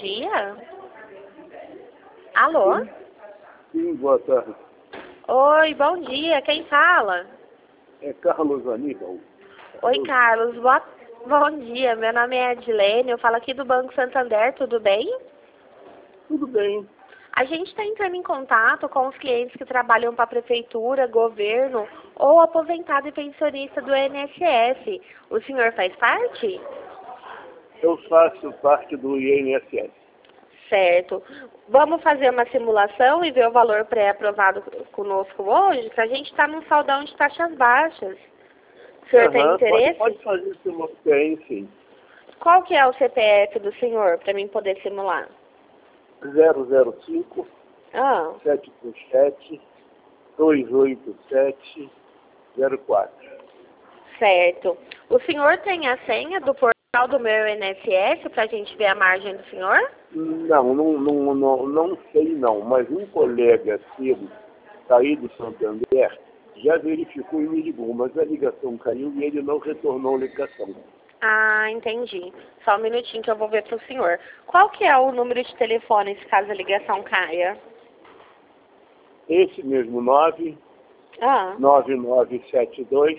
dia. Alô? Sim, boa tarde. Oi, bom dia. Quem fala? É Carlos Aníbal. Oi, Carlos. Bom dia. Meu nome é Edilene. Eu falo aqui do Banco Santander. Tudo bem? Tudo bem. A gente está entrando em contato com os clientes que trabalham para a prefeitura, governo ou aposentado e pensionista do INSS. O senhor faz parte? Eu faço parte do INSS. Certo. Vamos fazer uma simulação e ver o valor pré-aprovado conosco hoje, que a gente está num saldão de taxas baixas. O senhor tem interesse? Pode fazer simultâneo, sim. Qual que é o CPF do senhor, para mim poder simular? 005 Ah, 737 287 04. certo. O senhor tem a senha do portal do meu INSS para a gente ver a margem do senhor? Não sei não, mas um colega seu, saí do Santander, já verificou e me ligou, mas a ligação caiu e ele não retornou a ligação. Ah, entendi. Só um minutinho que eu vou ver para o senhor. Qual que é o número de telefone se caso a ligação caia? Esse mesmo 9972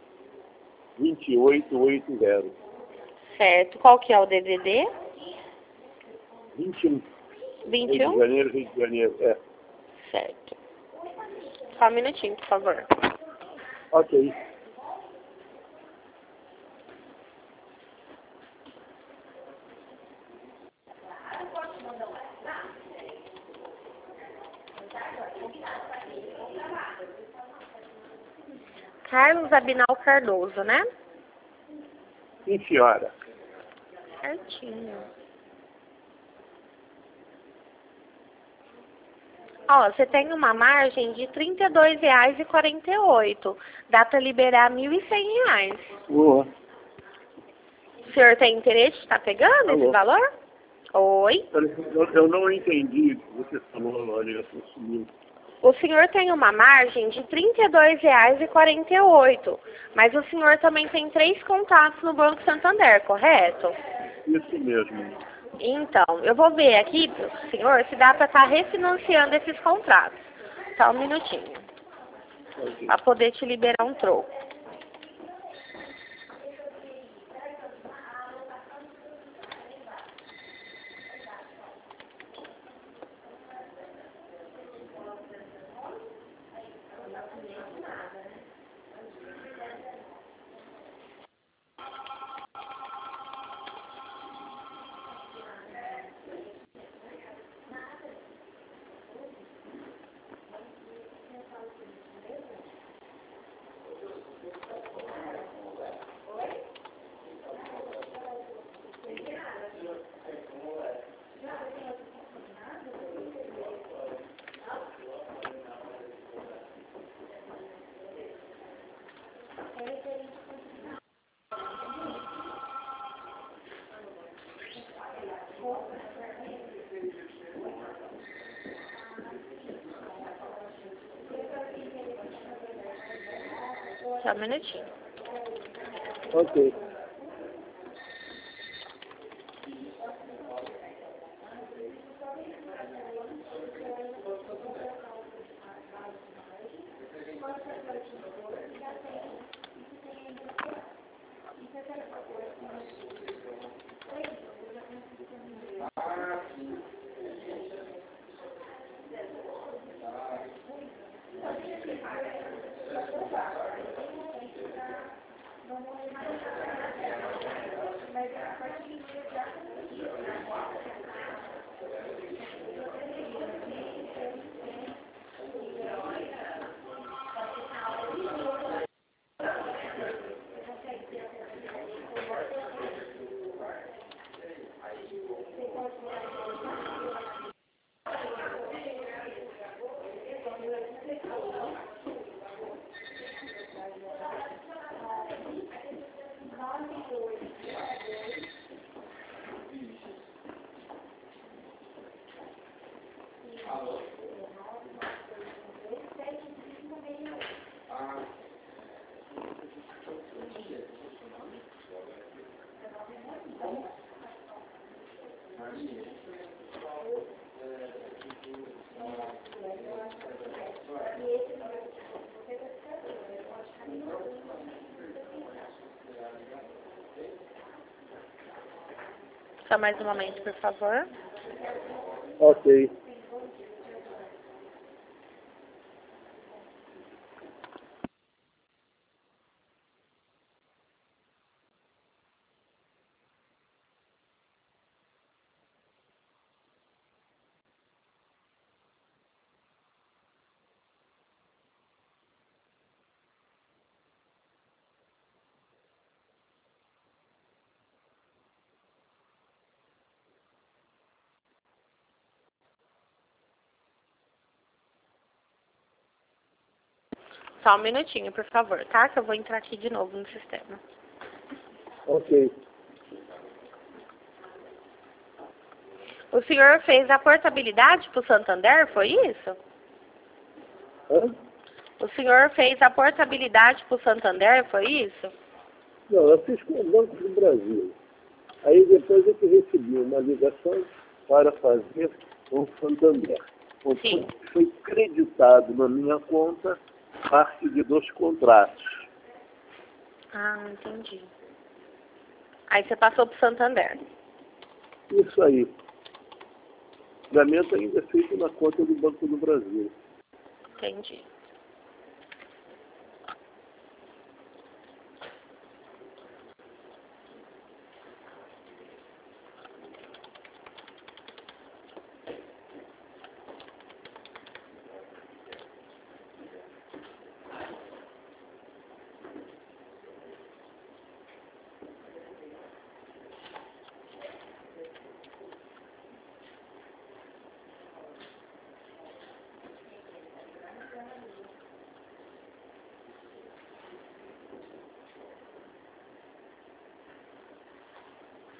2880. Certo. Qual que é o DDD? 21. Rio de 21? Janeiro, Rio de Janeiro. É. Certo. Só um minutinho, por favor. Ok. Carlos Abinal Cardoso, né? Sim, senhora. Certinho. Ó, você tem uma margem de R$ 32,48. Dá para liberar R$ 1.100. Boa. O senhor tem interesse de estar pegando esse Alô? valor? Oi? Eu não entendi o que você falou, olha, sumiu. O senhor tem uma margem de R$ 32,48. Mas o senhor também tem 3 contatos no Banco Santander, correto? Isso mesmo. Então, eu vou ver aqui para o senhor se dá para estar refinanciando esses contratos. Só um minutinho. Ok. Para poder te liberar um troco. Só um minutinho. Ok. Só mais um momento, por favor. Ok. Só um minutinho, por favor, tá? Que eu vou entrar aqui de novo no sistema. Ok. O senhor fez a portabilidade para o Santander, foi isso? Hã? O senhor fez a portabilidade para o Santander, foi isso? Não, eu fiz com o Banco do Brasil. Aí depois eu recebi uma ligação para fazer com o Santander. Sim. Foi creditado na minha conta parte de 2 contratos. Ah, entendi. Aí você passou para o Santander. Isso aí. O pagamento ainda é feito na conta do Banco do Brasil. Entendi.